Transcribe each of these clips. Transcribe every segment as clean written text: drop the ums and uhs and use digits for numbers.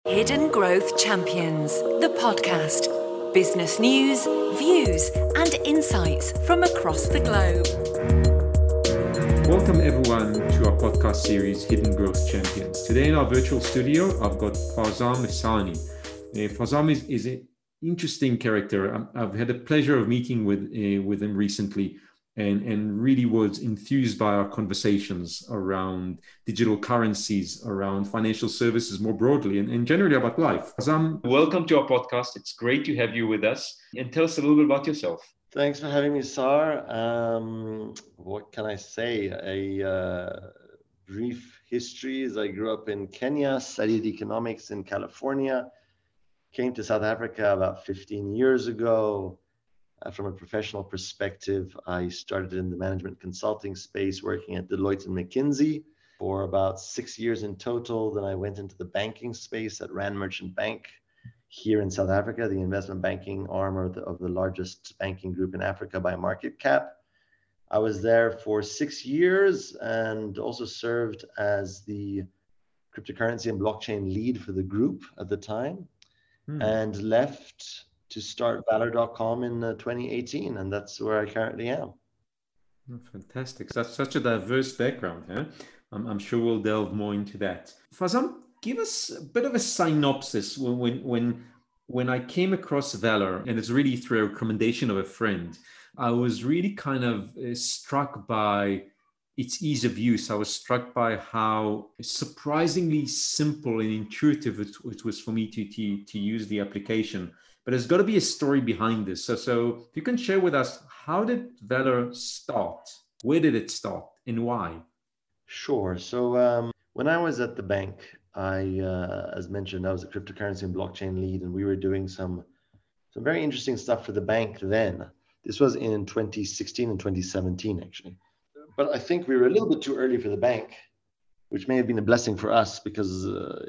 Hidden Growth Champions, the podcast. Business news, views, and insights from across the globe. Welcome everyone to our podcast series, Hidden Growth Champions. Today in our virtual studio, I've got Farzam Ihsani. Farzam is an interesting character. I've had the pleasure of meeting with him recently and really was enthused by our conversations around digital currencies, around financial services more broadly, and generally about life. Farzam, welcome to our podcast. It's great to have you with us. And tell us a little bit about yourself. Thanks for having me, Sar. What can I say? A brief history is I grew up in Kenya, studied economics in California, came to South Africa about 15 years ago. From a professional perspective, I started in the management consulting space, working at Deloitte and McKinsey for about 6 years in total. Then I went into the banking space at Rand Merchant Bank here in South Africa, the investment banking arm of the largest banking group in Africa by market cap. I was there for 6 years and also served as the cryptocurrency and blockchain lead for the group at the time, and left to start Valor.com in 2018, and that's where I currently am. Oh, fantastic. That's such a diverse background, huh? I'm sure we'll delve more into that. Farzam, give us a bit of a synopsis when I came across Valor, and it's really through a recommendation of a friend. I was really kind of struck by its ease of use. I was struck by how surprisingly simple and intuitive it was for me to use the application. But there's got to be a story behind this. So if you can share with us, how did Valor start? Where did it start and why? Sure. So when I was at the bank, as mentioned, I was a cryptocurrency and blockchain lead, and we were doing some very interesting stuff for the bank then. This was in 2016 and 2017, actually. But I think we were a little bit too early for the bank, which may have been a blessing for us because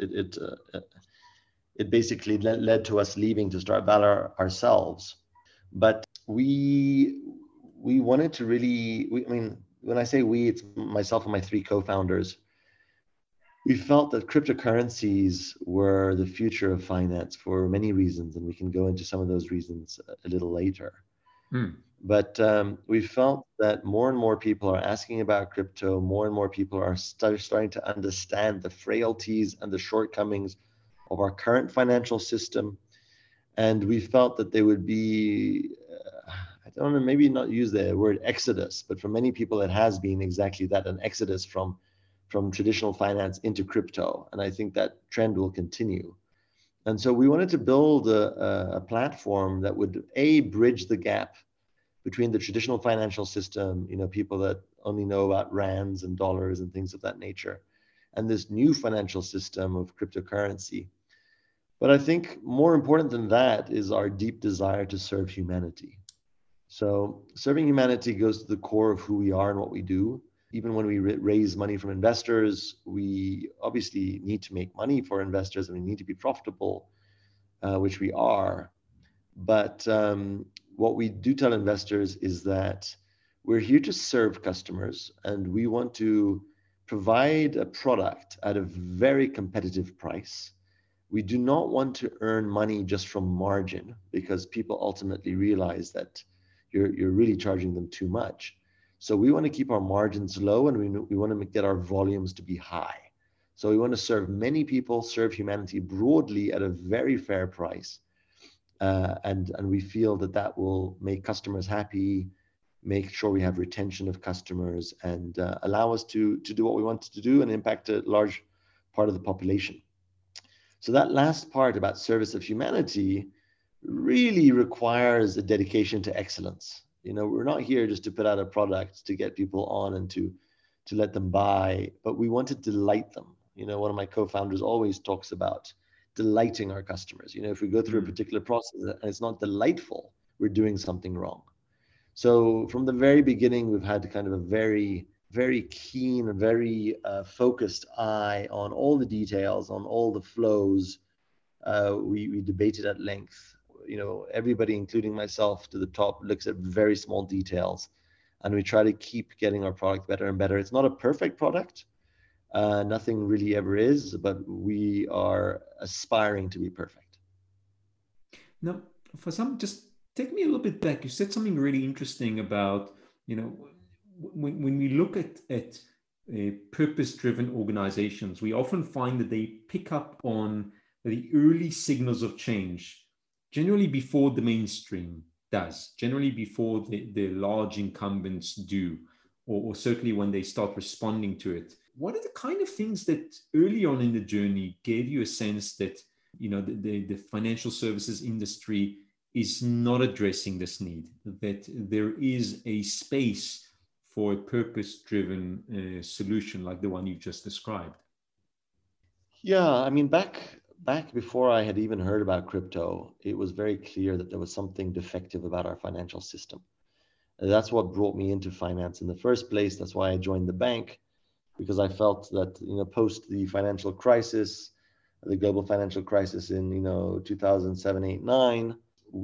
it basically led to us leaving to start Valor ourselves. But we wanted to really, when I say we, it's myself and my three co-founders. We felt that cryptocurrencies were the future of finance for many reasons, and we can go into some of those reasons a little later. But we felt that more and more people are asking about crypto, more and more people are starting to understand the frailties and the shortcomings of our current financial system. And we felt that there would be, I don't know, maybe not use the word exodus, but for many people it has been exactly that, an exodus from traditional finance into crypto. And I think that trend will continue. And so we wanted to build a platform that would, bridge the gap between the traditional financial system, people that only know about rands and dollars and things of that nature, and this new financial system of cryptocurrency. But I think more important than that is our deep desire to serve humanity. So serving humanity goes to the core of who we are and what we do. Even when we raise money from investors, we obviously need to make money for investors and we need to be profitable, which we are. But what we do tell investors is that we're here to serve customers and we want to provide a product at a very competitive price. We do not want to earn money just from margin because people ultimately realize that you're really charging them too much. So we want to keep our margins low and we want to get our volumes to be high. So we want to serve many people, serve humanity broadly at a very fair price. And we feel that will make customers happy, make sure we have retention of customers, and allow us to do what we want to do and impact a large part of the population. So that last part about service of humanity really requires a dedication to excellence. We're not here just to put out a product to get people on and to let them buy, but we want to delight them. One of my co-founders always talks about delighting our customers. If we go through a particular process and it's not delightful, we're doing something wrong. So from the very beginning, we've had kind of a very, very keen, very focused eye on all the details, on all the flows. We debated at length. Everybody, including myself to the top, looks at very small details, and we try to keep getting our product better and better. It's not a perfect product, Nothing really ever is, but we are aspiring to be perfect. Now, for some, just take me a little bit back. You said something really interesting about, when we look at purpose-driven organizations, we often find that they pick up on the early signals of change, generally before the mainstream does, generally before the large incumbents do, or certainly when they start responding to it. What are the kind of things that early on in the journey gave you a sense that the financial services industry is not addressing this need, that there is a space for a purpose-driven solution like the one you've just described? Yeah, I mean, back before I had even heard about crypto, it was very clear that there was something defective about our financial system. And that's what brought me into finance in the first place. That's why I joined the bank, because I felt that post the financial crisis, the global financial crisis in 2007, 8, 9,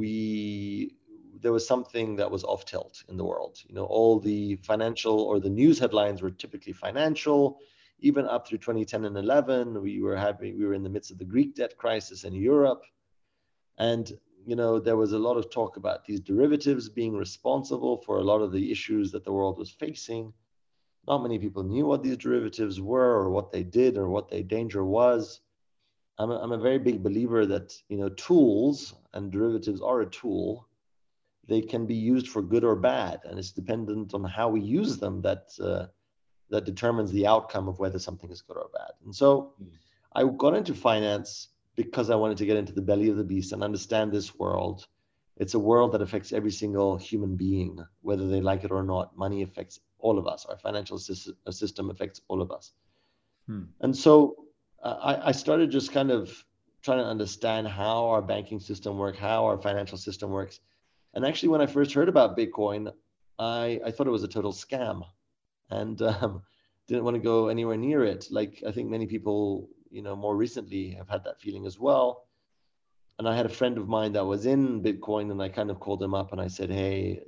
there was something that was off tilt in the world. All the financial or the news headlines were typically financial. Even up through 2010 and 11, we were in the midst of the Greek debt crisis in Europe, and there was a lot of talk about these derivatives being responsible for a lot of the issues that the world was facing. Not many people knew what these derivatives were, or what they did, or what their danger was. I'm a very big believer that tools, and derivatives are a tool. They can be used for good or bad, and it's dependent on how we use them that determines the outcome of whether something is good or bad. And so I got into finance because I wanted to get into the belly of the beast and understand this world. It's a world that affects every single human being, whether they like it or not. Money affects all of us. Our financial system affects all of us. And so I started just kind of trying to understand how our banking system works, how our financial system works. And actually, when I first heard about Bitcoin, I thought it was a total scam, and didn't want to go anywhere near it. Like, I think many people, more recently have had that feeling as well. And I had a friend of mine that was in Bitcoin, and I kind of called him up and I said, hey,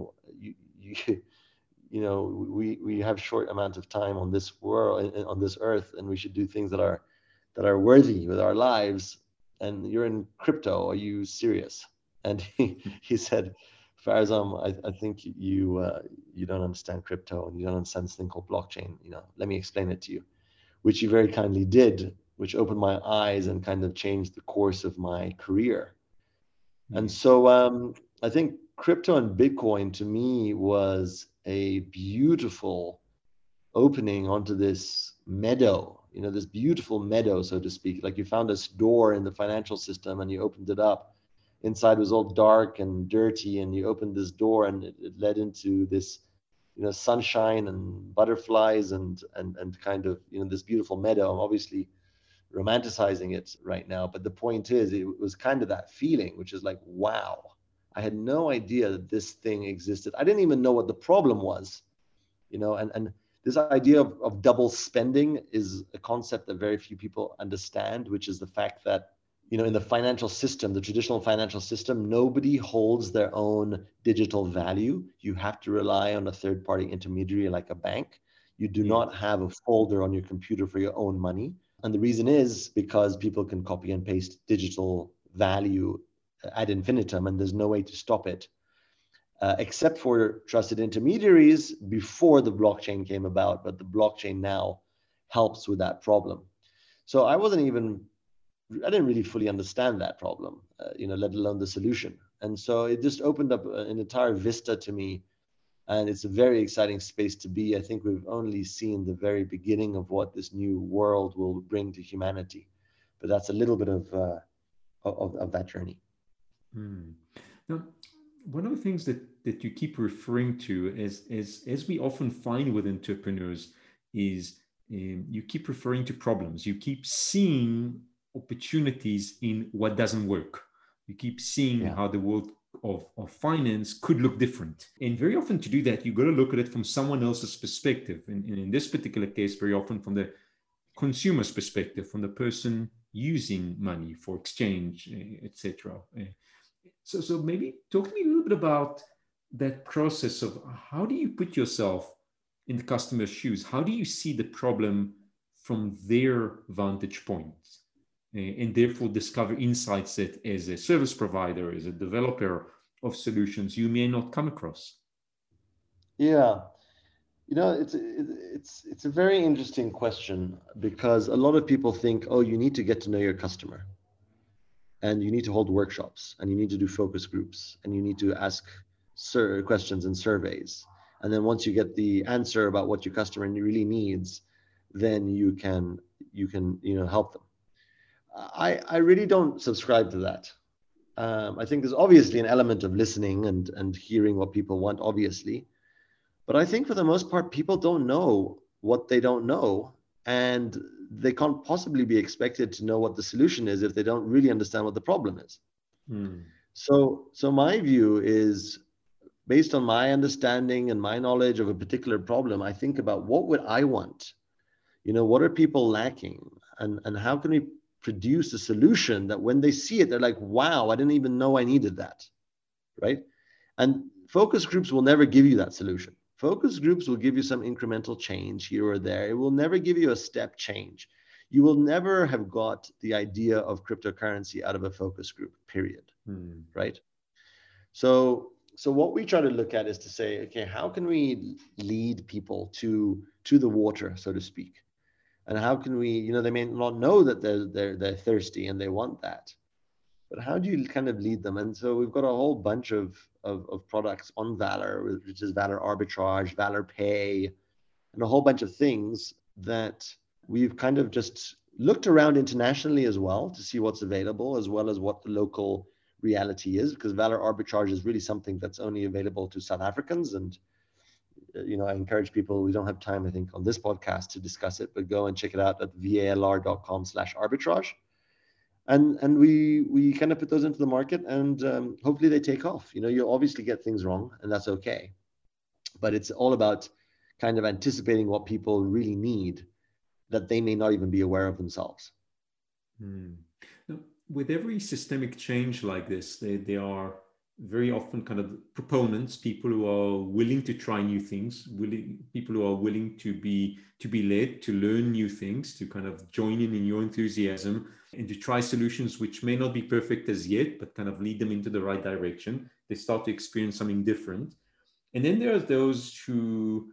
we have short amount of time on this world, on this earth, and we should do things that are worthy with our lives. And you're in crypto. Are you serious? And he said, Farzam, I think you don't understand crypto, and you don't understand this thing called blockchain. Let me explain it to you, which he very kindly did, which opened my eyes and kind of changed the course of my career. And so I think crypto and Bitcoin to me was a beautiful opening onto this meadow, this beautiful meadow, so to speak. Like, you found this door in the financial system and you opened it up. Inside was all dark and dirty, and you opened this door and it led into this, sunshine and butterflies and kind of, this beautiful meadow. I'm obviously romanticizing it right now, but the point is, it was kind of that feeling, which is like, wow, I had no idea that this thing existed. I didn't even know what the problem was, and this idea of double spending is a concept that very few people understand, which is the fact that, in the financial system, the traditional financial system, nobody holds their own digital value. You have to rely on a third-party intermediary like a bank. You do not have a folder on your computer for your own money. And the reason is because people can copy and paste digital value ad infinitum, and there's no way to stop it, except for trusted intermediaries before the blockchain came about. But the blockchain now helps with that problem. So I didn't really fully understand that problem, let alone the solution. And so it just opened up an entire vista to me. And it's a very exciting space to be. I think we've only seen the very beginning of what this new world will bring to humanity. But that's a little bit of that journey. Now, one of the things that you keep referring to as we often find with entrepreneurs is you keep referring to problems. You keep seeing opportunities in what doesn't work. You keep seeing how the world of finance could look different. And very often to do that, you've got to look at it from someone else's perspective. And in this particular case, very often from the consumer's perspective, from the person using money for exchange, etc. So maybe talk to me a little bit about that process of how do you put yourself in the customer's shoes? How do you see the problem from their vantage point, and therefore discover insights that as a service provider, as a developer of solutions, you may not come across? Yeah, it's a very interesting question, because a lot of people think, oh, you need to get to know your customer, and you need to hold workshops, and you need to do focus groups, and you need to ask questions and surveys. And then once you get the answer about what your customer really needs, then you can help them. I really don't subscribe to that. I think there's obviously an element of listening and hearing what people want, obviously. But I think for the most part, people don't know what they don't know. And they can't possibly be expected to know what the solution is if they don't really understand what the problem is. So my view is, based on my understanding and my knowledge of a particular problem, I think about what would I want? What are people lacking? And how can we produce a solution that when they see it, they're like, wow, I didn't even know I needed that, right? And focus groups will never give you that solution. Focus groups will give you some incremental change here or there. It will never give you a step change. You will never have got the idea of cryptocurrency out of a focus group, period, right? So what we try to look at is to say, okay, how can we lead people to the water, so to speak? And how can we, they may not know that they're thirsty and they want that, but how do you kind of lead them? And so we've got a whole bunch of products on Valor, which is Valor Arbitrage, Valor Pay, and a whole bunch of things that we've kind of just looked around internationally as well to see what's available, as well as what the local reality is, because Valor Arbitrage is really something that's only available to South Africans. And I encourage people, we don't have time, I think, on this podcast to discuss it, but go and check it out at valr.com/arbitrage. And we kind of put those into the market, and hopefully they take off. You'll obviously get things wrong, and that's okay. But it's all about kind of anticipating what people really need that they may not even be aware of themselves. Now, with every systemic change like this, they are very often kind of proponents, people who are willing to try new things, people who are willing to be led, to learn new things, to kind of join in your enthusiasm, and to try solutions which may not be perfect as yet, but kind of lead them into the right direction. They start to experience something different. And then there are those who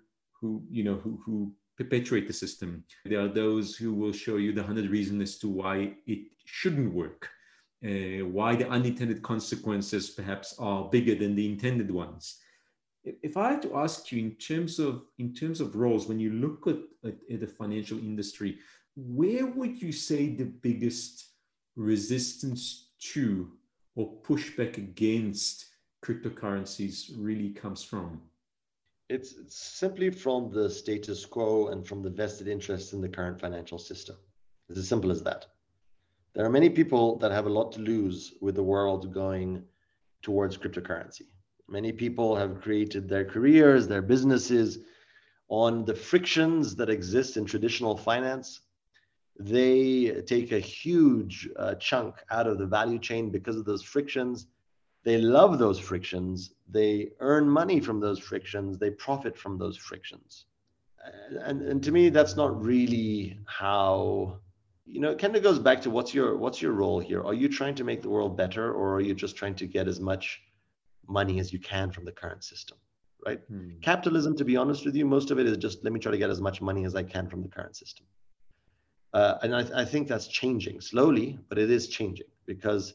perpetuate the system. There are those who will show you the 100 reasons as to why it shouldn't work. Why the unintended consequences perhaps are bigger than the intended ones. If I had to ask you, in terms of roles, when you look at the financial industry, where would you say the biggest resistance to or pushback against cryptocurrencies really comes from? It's simply from the status quo and from the vested interests in the current financial system. It's as simple as that. There are many people that have a lot to lose with the world going towards cryptocurrency. Many people have created their careers, their businesses on the frictions that exist in traditional finance. They take a huge chunk out of the value chain because of those frictions. They love those frictions. They earn money from those frictions. They profit from those frictions. And to me, that's not really how... it kind of goes back to what's your role here? Are you trying to make the world better, or are you just trying to get as much money as you can from the current system, right? Capitalism, to be honest with you, most of it is just, let me try to get as much money as I can from the current system. And I think that's changing slowly, but it is changing, because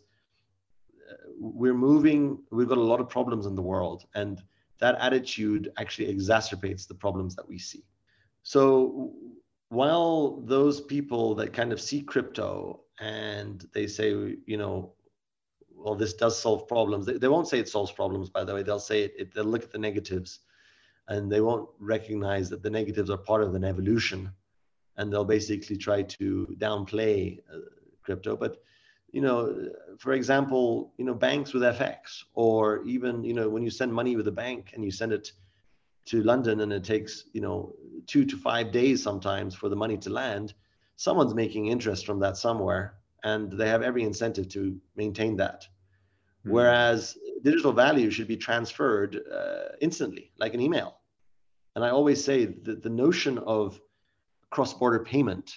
we've got a lot of problems in the world, and that attitude actually exacerbates the problems that we see. So while those people that kind of see crypto and they say, well, this does solve problems. They won't say it solves problems, by the way. They'll say they'll look at the negatives, and they won't recognize that the negatives are part of an evolution, and they'll basically try to downplay crypto. But, for example, banks with FX, or even, when you send money with a bank and you send it to London and it takes, 2 to 5 days sometimes for the money to land, someone's making interest from that somewhere, and they have every incentive to maintain that. Whereas digital value should be transferred instantly, like an email. And I always say that the notion of cross-border payment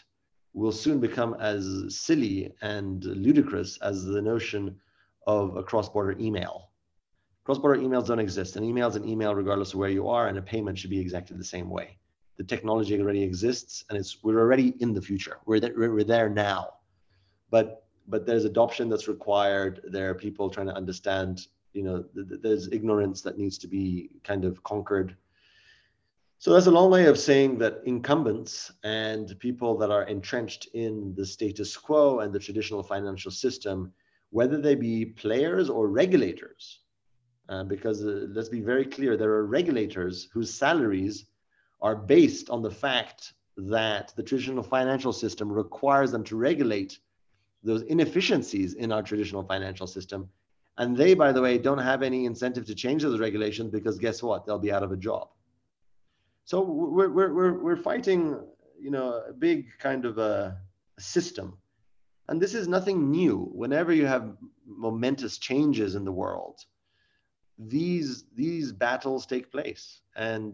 will soon become as silly and ludicrous as the notion of a cross-border email. Cross-border emails don't exist. An email is an email regardless of where you are, and a payment should be exactly the same way. The technology already exists, and we're already in the future. We're there now. But there's adoption that's required. There are people trying to understand, there's ignorance that needs to be kind of conquered. So that's a long way of saying that incumbents and people that are entrenched in the status quo and the traditional financial system, whether they be players or regulators, because let's be very clear, there are regulators whose salaries are based on the fact that the traditional financial system requires them to regulate those inefficiencies in our traditional financial system. And they, by the way, don't have any incentive to change those regulations, because guess what? They'll be out of a job. So we're fighting, a big kind of a system. And this is nothing new. Whenever you have momentous changes in the world, these battles take place. And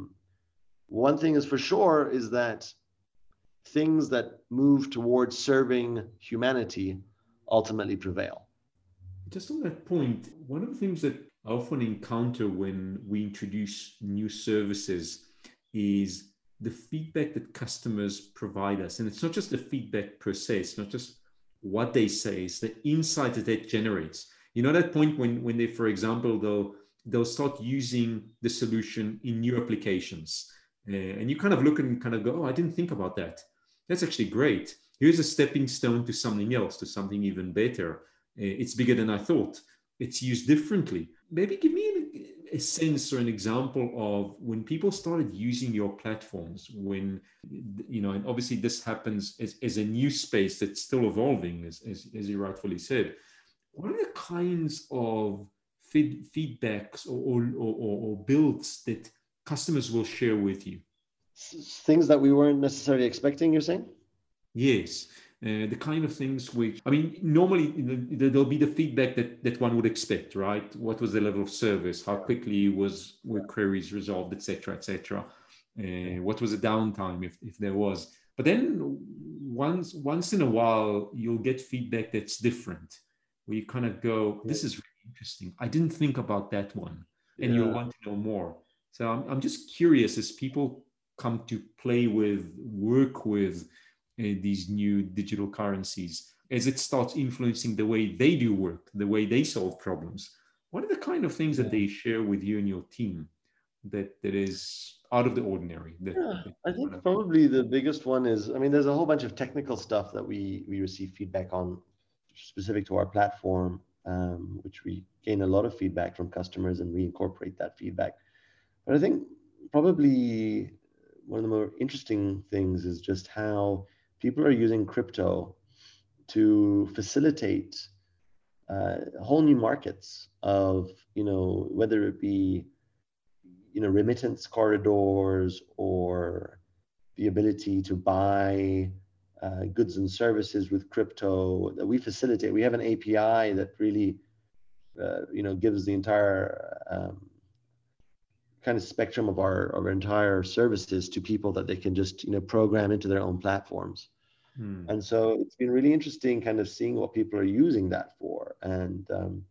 one thing is for sure is that things that move towards serving humanity ultimately prevail. Just on that point, one of the things that I often encounter when we introduce new services is the feedback that customers provide us. And it's not just the feedback per se, it's not just what they say, it's the insight that it generates. That point when they, for example, they'll start using the solution in new applications. And you kind of look and kind of go, oh, I didn't think about that. That's actually great. Here's a stepping stone to something else, to something even better. It's bigger than I thought. It's used differently. Maybe give me a sense or an example of when people started using your platforms, when, and obviously this happens as a new space that's still evolving, as you rightfully said. What are the kinds of feedbacks or builds that customers will share with you? Things that we weren't necessarily expecting, you're saying? Yes. The kind of things which, normally there'll be the feedback that one would expect, right? What was the level of service? How quickly were queries resolved, et cetera, et cetera? What was the downtime, if there was? But then once in a while, you'll get feedback that's different, where you kind of go, this is really interesting. I didn't think about that one. And you'll want to know more. So I'm just curious, as people come to work with these new digital currencies, as it starts influencing the way they do work, the way they solve problems, what are the kind of things that they share with you and your team that is out of the ordinary? I think probably the biggest one is, there's a whole bunch of technical stuff that we receive feedback on specific to our platform, which we gain a lot of feedback from customers, and we incorporate that feedback. But I think probably one of the more interesting things is just how people are using crypto to facilitate whole new markets of, whether it be, remittance corridors, or the ability to buy goods and services with crypto that we facilitate. We have an API that really, gives the entire kind of spectrum of our entire services to people that they can just program into their own platforms. And so it's been really interesting kind of seeing what people are using that for. And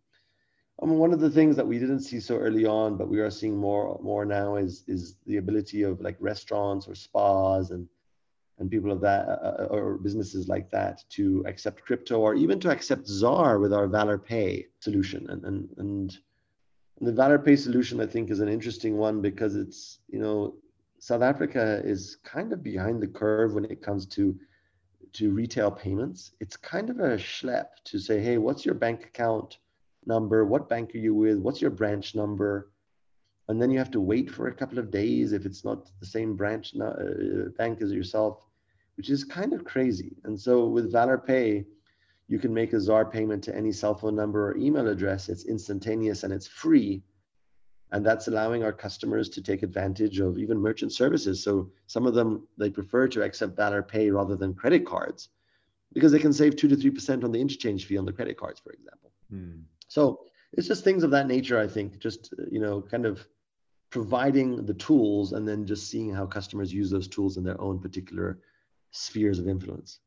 one of the things that we didn't see so early on, but we are seeing more now is the ability of like restaurants or spas and people of that or businesses like that to accept crypto, or even to accept ZAR with our Valor Pay solution. And the Valor Pay solution, I think, is an interesting one because it's, South Africa is kind of behind the curve when it comes to retail payments. It's kind of a schlep to say, hey, what's your bank account number? What bank are you with? What's your branch number? And then you have to wait for a couple of days if it's not the same bank as yourself, which is kind of crazy. And so with Valor Pay, you can make a ZAR payment to any cell phone number or email address. It's instantaneous and it's free. And that's allowing our customers to take advantage of even merchant services. So some of them, they prefer to accept Valor Pay rather than credit cards because they can save 2 to 3% on the interchange fee on the credit cards, for example. So it's just things of that nature, I think, just, kind of providing the tools and then just seeing how customers use those tools in their own particular spheres of influence.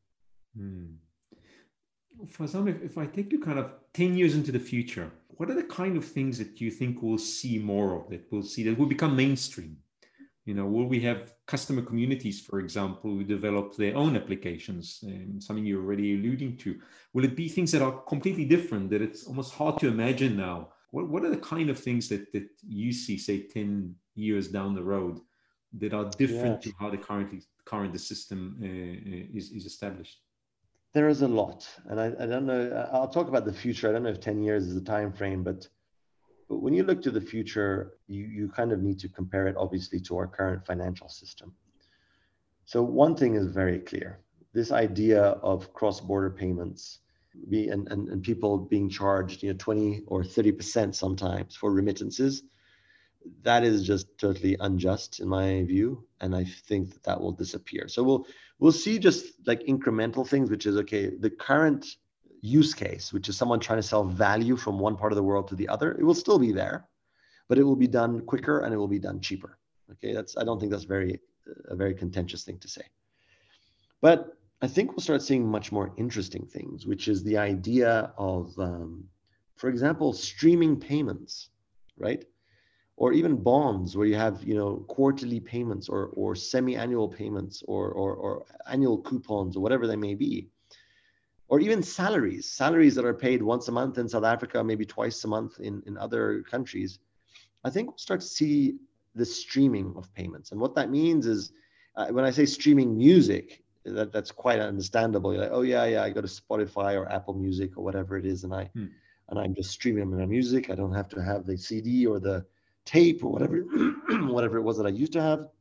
Fazam, if I take you kind of 10 years into the future, what are the kind of things that you think we'll see more of, that we'll see that will become mainstream? Will we have customer communities, for example, who develop their own applications? Something you're already alluding to. Will it be things that are completely different, that it's almost hard to imagine now? What are the kind of things that you see, say, 10 years down the road, that are different to how the current system is established? There is a lot, and I don't know. I'll talk about the future. I don't know if 10 years is a time frame, but when you look to the future, you kind of need to compare it, obviously, to our current financial system. So one thing is very clear: this idea of cross-border payments, and people being charged, 20 or 30% sometimes for remittances. That is just totally unjust in my view, and I think that will disappear. So we'll see just like incremental things, which is okay. The current use case, which is someone trying to sell value from one part of the world to the other, it will still be there, but it will be done quicker and it will be done cheaper. Okay, I don't think that's a very contentious thing to say. But I think we'll start seeing much more interesting things, which is the idea of, for example, streaming payments, right? Or even bonds, where you have quarterly payments or semi-annual payments or annual coupons or whatever they may be, or even salaries that are paid once a month in South Africa, maybe twice a month in other countries. I think we'll start to see the streaming of payments, and what that means is, when I say streaming music, that's quite understandable. You're like, oh yeah, I go to Spotify or Apple Music or whatever it is, and I'm just streaming my music. I don't have to have the CD or the tape or whatever it was that I used to have.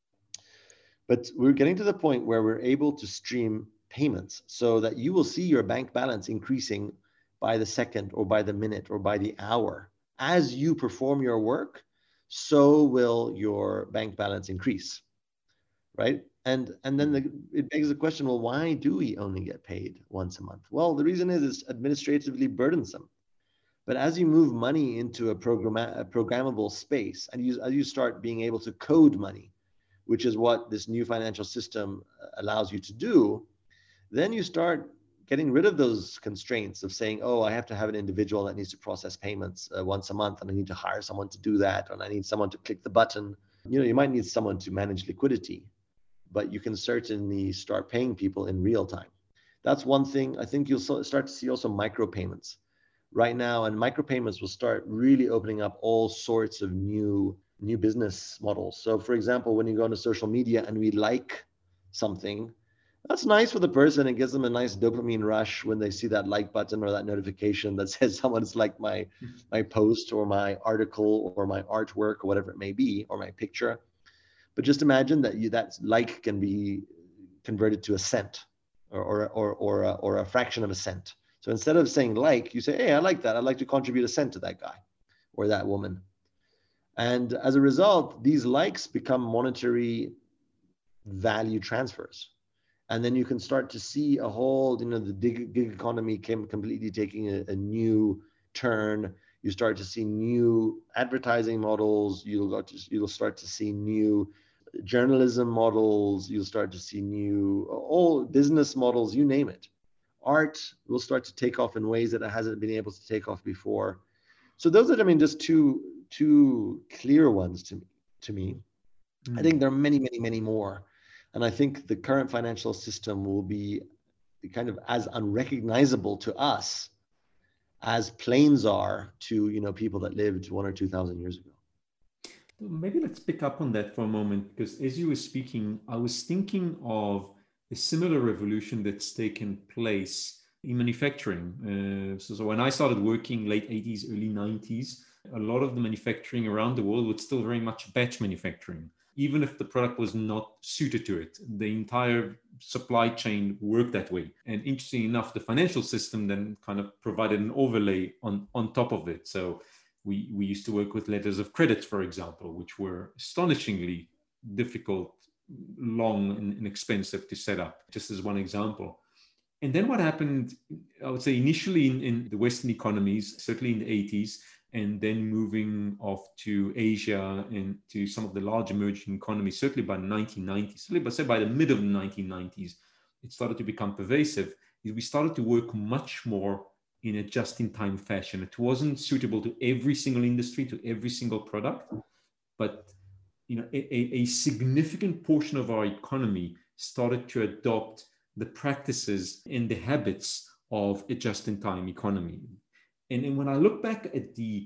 But we're getting to the point where we're able to stream payments, so that you will see your bank balance increasing by the second or by the minute or by the hour. As you perform your work, so will your bank balance increase, right? And then it begs the question, well, why do we only get paid once a month? Well, the reason is it's administratively burdensome. But as you move money into a programmable space, and as you start being able to code money, which is what this new financial system allows you to do, then you start getting rid of those constraints of saying, oh, I have to have an individual that needs to process payments once a month, and I need to hire someone to do that, and I need someone to click the button. You might need someone to manage liquidity, but you can certainly start paying people in real time. That's one thing. I think you'll start to see also micropayments right now, and micropayments will start really opening up all sorts of new business models. So for example, when you go onto social media and we like something, that's nice for the person. It gives them a nice dopamine rush when they see that like button or that notification that says someone's liked my post or my article or my artwork or whatever it may be, or my picture. But just imagine that like can be converted to a cent or a fraction of a cent. So instead of saying like, you say, hey, I like that. I'd like to contribute a cent to that guy or that woman. And as a result, these likes become monetary value transfers. And then you can start to see a whole, the gig economy completely taking a new turn. You start to see new advertising models. You'll start to see new journalism models. You'll start to see new all business models, you name it. Art will start to take off in ways that it hasn't been able to take off before. So those are, just two clear ones to me. I think there are many, many, many more. And I think the current financial system will be kind of as unrecognizable to us as planes are to, people that lived 1,000 or 2,000 years ago. Maybe let's pick up on that for a moment, because as you were speaking, I was thinking of a similar revolution that's taken place in manufacturing. So when I started working late 80s, early 90s, a lot of the manufacturing around the world was still very much batch manufacturing. Even if the product was not suited to it, the entire supply chain worked that way. And interestingly enough, the financial system then kind of provided an overlay on top of it. So we used to work with letters of credit, for example, which were astonishingly difficult, long and expensive to set up, just as one example. And then what happened, I would say initially in the Western economies, certainly in the 80s, and then moving off to Asia and to some of the large emerging economies, certainly by the 1990s, certainly by the mid of the 1990s, it started to become pervasive. We started to work much more in a just-in-time fashion. It wasn't suitable to every single industry, to every single product, but a significant portion of our economy started to adopt the practices and the habits of a just-in-time economy. And when I look back at the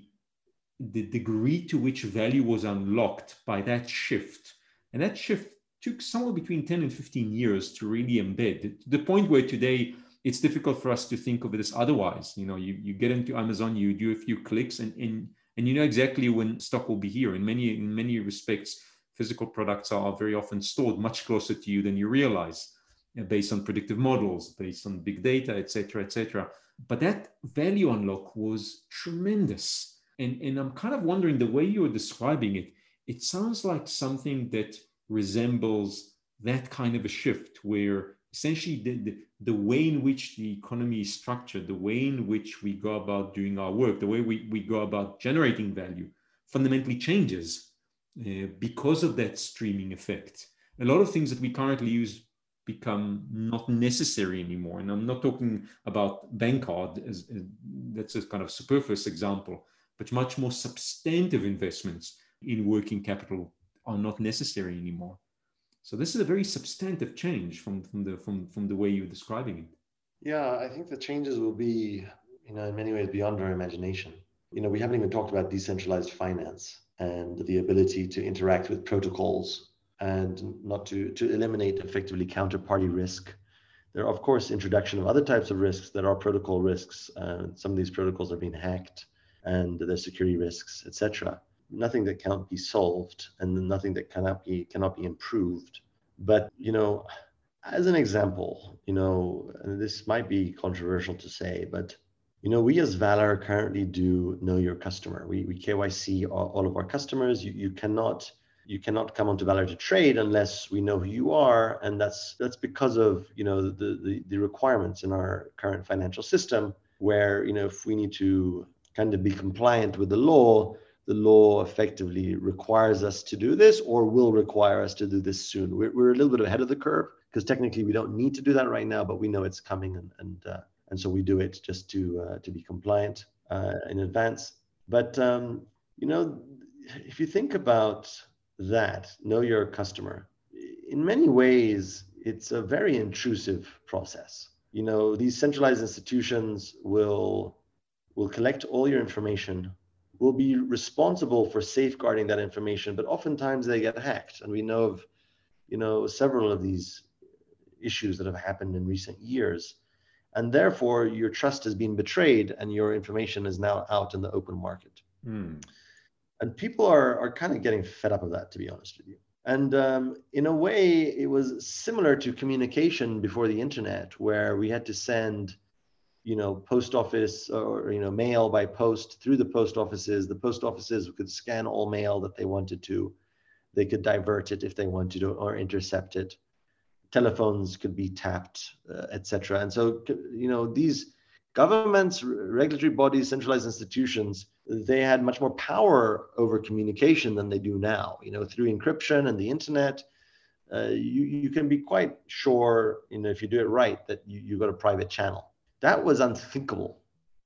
degree to which value was unlocked by that shift, and that shift took somewhere between 10 and 15 years to really embed, to the point where today it's difficult for us to think of it as otherwise. You get into Amazon, you do a few clicks, and you know exactly when stock will be here. In many respects, physical products are very often stored much closer to you than you realize, based on predictive models, based on big data, et cetera, et cetera. But that value unlock was tremendous. And I'm kind of wondering, the way you're describing it, it sounds like something that resembles that kind of a shift, where essentially the way in which the economy is structured, the way in which we go about doing our work, the way we go about generating value fundamentally changes because of that streaming effect. A lot of things that we currently use become not necessary anymore. And I'm not talking about bank card, that's a kind of superfluous example, but much more substantive investments in working capital are not necessary anymore. So this is a very substantive change from the way you're describing it. Yeah, I think the changes will be, in many ways beyond our imagination. We haven't even talked about decentralized finance and the ability to interact with protocols and not to eliminate effectively counterparty risk. There are, of course, introduction of other types of risks that are protocol risks. Some of these protocols are being hacked, and there's security risks, etc. Nothing that can't be solved, and nothing that cannot be improved. But as an example, and this might be controversial to say, but we as Valor currently do know your customer. We KYC all of our customers. You cannot come onto Valor to trade unless we know who you are, and that's because of the requirements in our current financial system, where if we need to kind of be compliant with the law effectively requires us to do this, or will require us to do this soon. We're a little bit ahead of the curve, because technically we don't need to do that right now, but we know it's coming, and so we do it just to be compliant in advance. But if you think about that, know your customer, in many ways it's a very intrusive process. These centralized institutions will collect all your information, will be responsible for safeguarding that information, but oftentimes they get hacked. And we know of several of these issues that have happened in recent years. And therefore, your trust has been betrayed and your information is now out in the open market. And people are kind of getting fed up of that, to be honest with you. And in a way, it was similar to communication before the internet, where we had to send post office or mail by post through the post offices. The post offices could scan all mail that they wanted to. They could divert it if they wanted to, or intercept it. Telephones could be tapped, etc. And so these governments, regulatory bodies, centralized institutions, they had much more power over communication than they do now. Through encryption and the internet, you can be quite sure, if you do it right, that you got a private channel. That was unthinkable,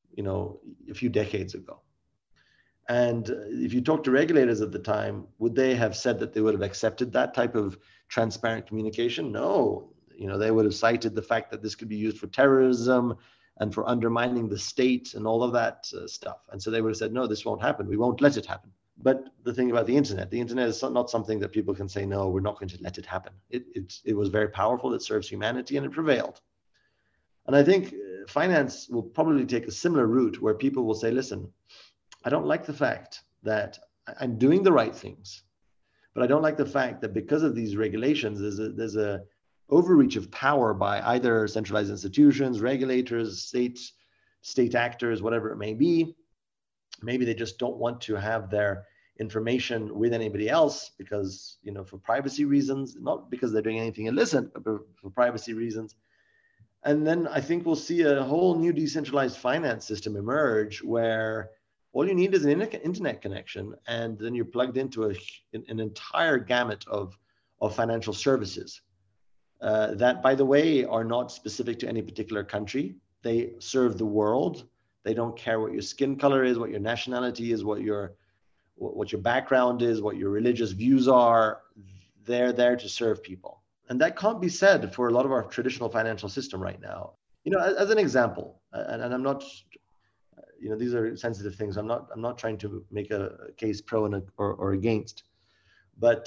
a few decades ago. And if you talk to regulators at the time, would they have said that they would have accepted that type of transparent communication? No. They would have cited the fact that this could be used for terrorism and for undermining the state and all of that stuff. And so they would have said, no, this won't happen. We won't let it happen. But the thing about the internet is not something that people can say, no, we're not going to let it happen. It was very powerful. It serves humanity, and it prevailed. And I think finance will probably take a similar route, where people will say, listen, I don't like the fact that I'm doing the right things, but I don't like the fact that because of these regulations, there's a overreach of power by either centralized institutions, regulators, state actors, whatever it may be. Maybe they just don't want to have their information with anybody else because, for privacy reasons, not because they're doing anything illicit, but for privacy reasons. And then I think we'll see a whole new decentralized finance system emerge, where All you need is an internet connection, and then you're plugged into an entire gamut of financial services that, by the way, are not specific to any particular country. They serve the world. They don't care what your skin color is, what your nationality is, what your background is, what your religious views are. They're there to serve people. And that can't be said for a lot of our traditional financial system right now. As an example, and I'm not, these are sensitive things. I'm not trying to make a case pro or against, but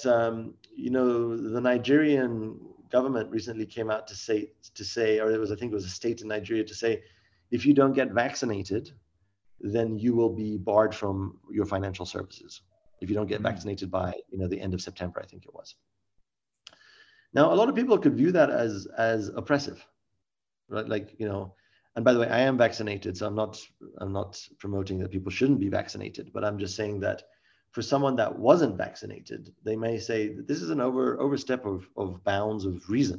the Nigerian government recently came out to say, or I think it was a state in Nigeria to say, if you don't get vaccinated, then you will be barred from your financial services if you don't get vaccinated by the end of September, I think it was. Now, a lot of people could view that as oppressive, right? And by the way, I am vaccinated, so I'm not promoting that people shouldn't be vaccinated, but I'm just saying that for someone that wasn't vaccinated, they may say that this is an overstep of bounds of reason.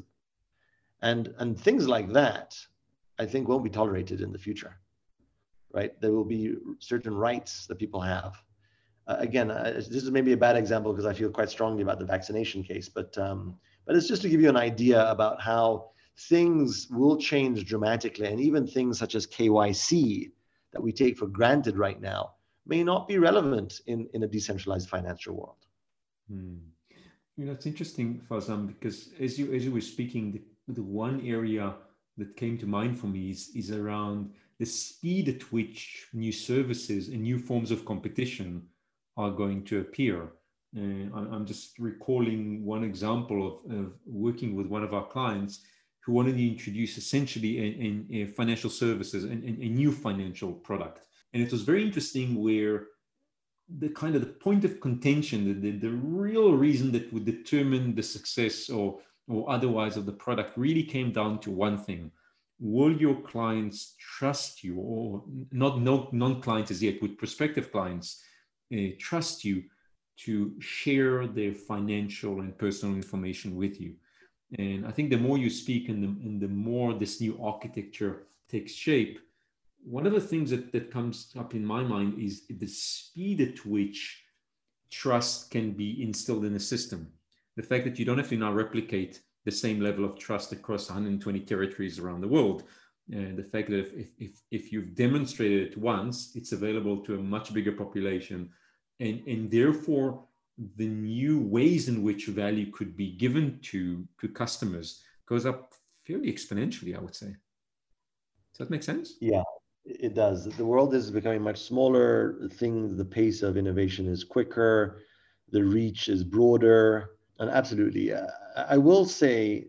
And things like that, I think, won't be tolerated in the future, right? There will be certain rights that people have. Again, this is maybe a bad example because I feel quite strongly about the vaccination case, but it's just to give you an idea about how things will change dramatically, and even things such as KYC that we take for granted right now may not be relevant in a decentralized financial world. It's interesting, Fazam, because as you were speaking, the one area that came to mind for me is around the speed at which new services and new forms of competition are going to appear. I'm just recalling one example of working with one of our clients who wanted to introduce essentially a financial services and a new financial product. And it was very interesting where the point of contention, the real reason that would determine the success or otherwise of the product really came down to one thing. Will your clients trust you, or not non-clients as yet, with prospective clients, trust you to share their financial and personal information with you? And I think the more you speak and the more this new architecture takes shape, one of the things that comes up in my mind is the speed at which trust can be instilled in a system. The fact that you don't have to now replicate the same level of trust across 120 territories around the world. And the fact that if you've demonstrated it once, it's available to a much bigger population. And therefore, the new ways in which value could be given to customers goes up fairly exponentially, I would say. Does that make sense? Yeah, it does. The world is becoming much smaller. The pace of innovation is quicker. The reach is broader. And absolutely, I will say,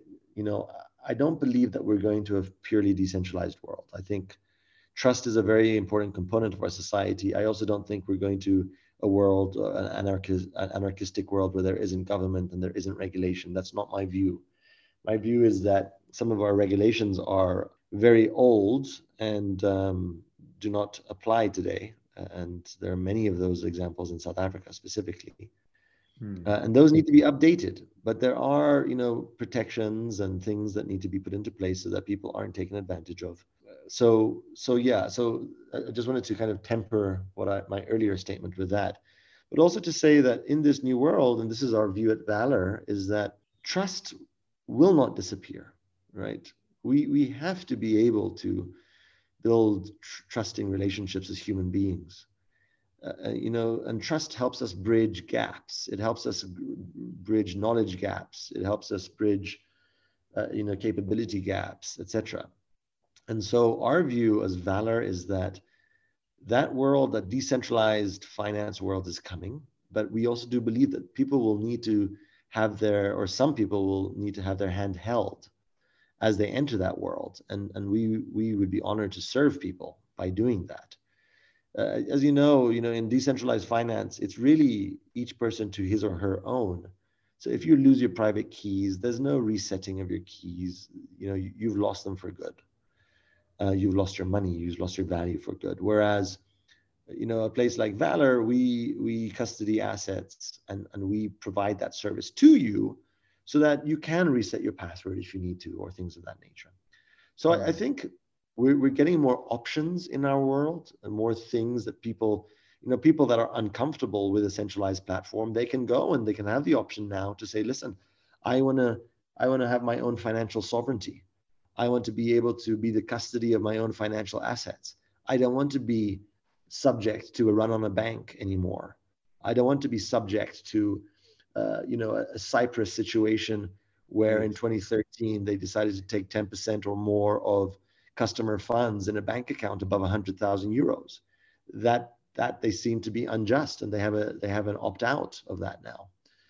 I don't believe that we're going to a purely decentralized world. I think trust is a very important component of our society. I also don't think we're going to a world, an anarchistic world where there isn't government and there isn't regulation. That's not my view. My view is that some of our regulations are very old and do not apply today. And there are many of those examples in South Africa specifically. And those need to be updated. But there are, protections and things that need to be put into place so that people aren't taken advantage of. So I just wanted to kind of temper my earlier statement with that, but also to say that in this new world, and this is our view at Valor, is that trust will not disappear, right? We have to be able to build trusting relationships as human beings, and trust helps us bridge gaps. It helps us bridge knowledge gaps. It helps us bridge, capability gaps, etc. And so our view as Valor is that world, that decentralized finance world is coming, but we also do believe that people will need to have some people will need to have their hand held as they enter that world. And we would be honored to serve people by doing that. As you know, in decentralized finance, it's really each person to his or her own. So if you lose your private keys, there's no resetting of your keys. You've lost them for good. You've lost your money, you've lost your value for good. Whereas, a place like Valor, we custody assets and we provide that service to you so that you can reset your password if you need to, or things of that nature. So I think we're getting more options in our world and more things that people people that are uncomfortable with a centralized platform, they can go and they can have the option now to say, listen, I want to have my own financial sovereignty. I want to be able to be the custody of my own financial assets. I don't want to be subject to a run on a bank anymore. I don't want to be subject to, a Cyprus situation where in 2013 they decided to take 10% or more of customer funds in a bank account above 100,000 euros. That they seem to be unjust, and they have an opt out of that now.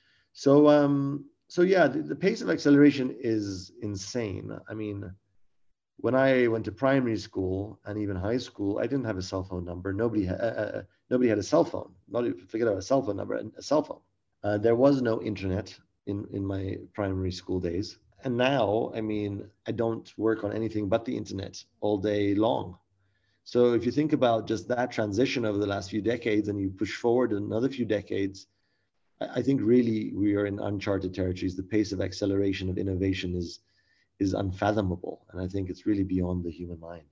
So yeah, the pace of acceleration is insane. I mean, when I went to primary school and even high school, I didn't have a cell phone number. Nobody had a cell phone. Not even forget about a cell phone number, a cell phone. There was no internet in my primary school days. And now, I mean, I don't work on anything but the internet all day long. So if you think about just that transition over the last few decades and you push forward another few decades, I think really we are in uncharted territories. The pace of acceleration of innovation is unfathomable. And I think it's really beyond the human mind.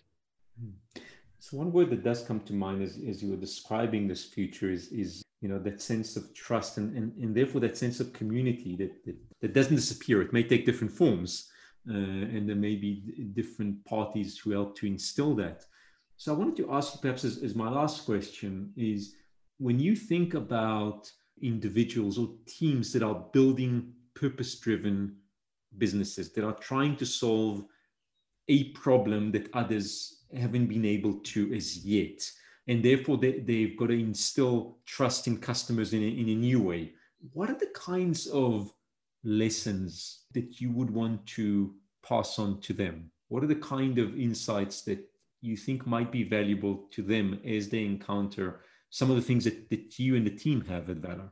So one word that does come to mind as you were describing this future is that sense of trust and therefore that sense of community that doesn't disappear. It may take different forms and there may be different parties who help to instill that. So I wanted to ask you perhaps as my last question is, when you think about individuals or teams that are building purpose-driven businesses that are trying to solve a problem that others haven't been able to as yet, and therefore they've got to instill trust in customers in a new way, what are the kinds of lessons that you would want to pass on to them? What are the kind of insights that you think might be valuable to them as they encounter some of the things that you and the team have at Valor?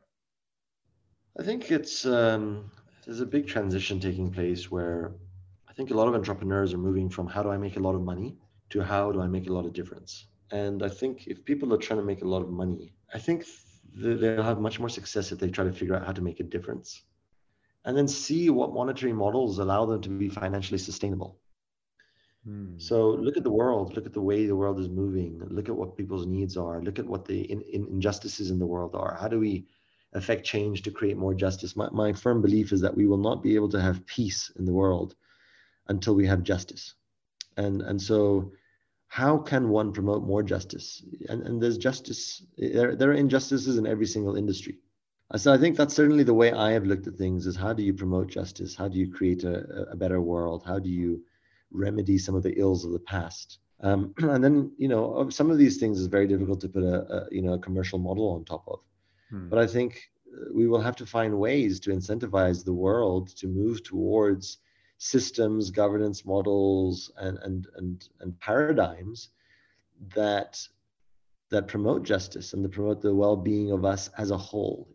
I think there's a big transition taking place where I think a lot of entrepreneurs are moving from how do I make a lot of money to how do I make a lot of difference. And I think if people are trying to make a lot of money, I think they'll have much more success if they try to figure out how to make a difference and then see what monetary models allow them to be financially sustainable. So look at the world, look at the way the world is moving, look at what people's needs are, look at what the injustices in the world are. How do we affect change to create more justice? My firm belief is that we will not be able to have peace in the world until we have justice. And so how can one promote more justice? And there's justice, there are injustices in every single industry. So I think that's certainly the way I have looked at things, is how do you promote justice? How do you create a better world? How do you remedy some of the ills of the past? And then, some of these things is very difficult to put a commercial model on top of. But I think we will have to find ways to incentivize the world to move towards systems, governance models, and paradigms that promote justice and that promote the well-being of us as a whole.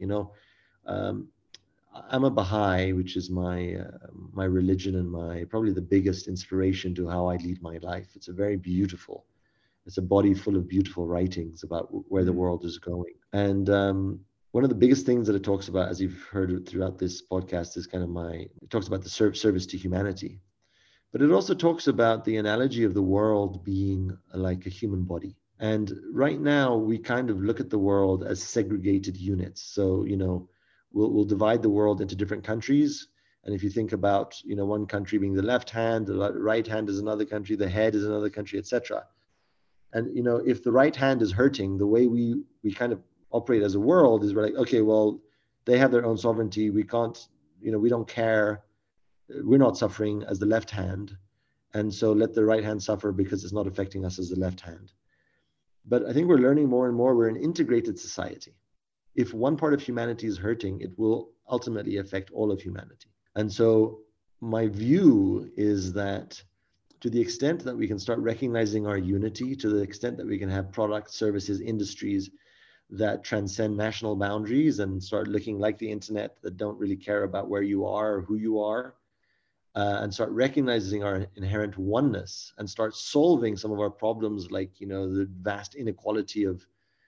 I'm a Baha'i, which is my religion and probably the biggest inspiration to how I lead my life. It's a body full of beautiful writings about where the world is going. And one of the biggest things that it talks about, as you've heard throughout this podcast, is it talks about the service to humanity. But it also talks about the analogy of the world being like a human body. And right now we kind of look at the world as segregated units. So, we'll divide the world into different countries. And if you think about, one country being the left hand, the right hand is another country, the head is another country, etc. And, if the right hand is hurting, the way we kind of operate as a world is we're like, okay, well, they have their own sovereignty. We can't, we don't care. We're not suffering as the left hand. And so let the right hand suffer because it's not affecting us as the left hand. But I think we're learning more and more we're an integrated society. If one part of humanity is hurting, it will ultimately affect all of humanity. And so my view is that to the extent that we can start recognizing our unity, to the extent that we can have products, services, industries that transcend national boundaries and start looking like the internet, that don't really care about where you are or who you are, and start recognizing our inherent oneness and start solving some of our problems, like, the vast inequality of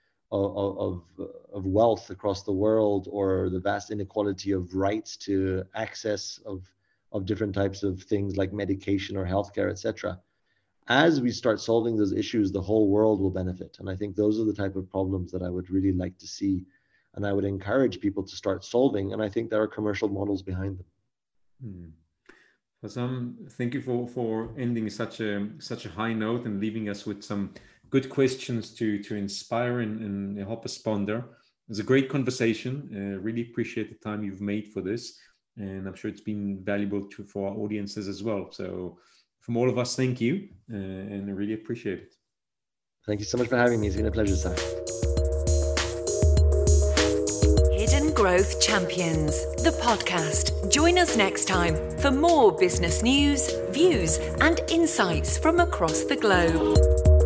wealth across the world, or the vast inequality of rights to access of different types of things like medication or healthcare, etc. as we start solving those issues, the whole world will benefit. And I think those are the type of problems that I would really like to see. And I would encourage people to start solving. And I think there are commercial models behind them. Farzam, thank you for ending such a high note and leaving us with some good questions to inspire and help us ponder. It was a great conversation. Really appreciate the time you've made for this. And I'm sure it's been valuable for our audiences as well. So from all of us, thank you, and I really appreciate it. Thank you so much for having me. It's been a pleasure, Sai. Hidden Growth Champions, the podcast. Join us next time for more business news, views, and insights from across the globe.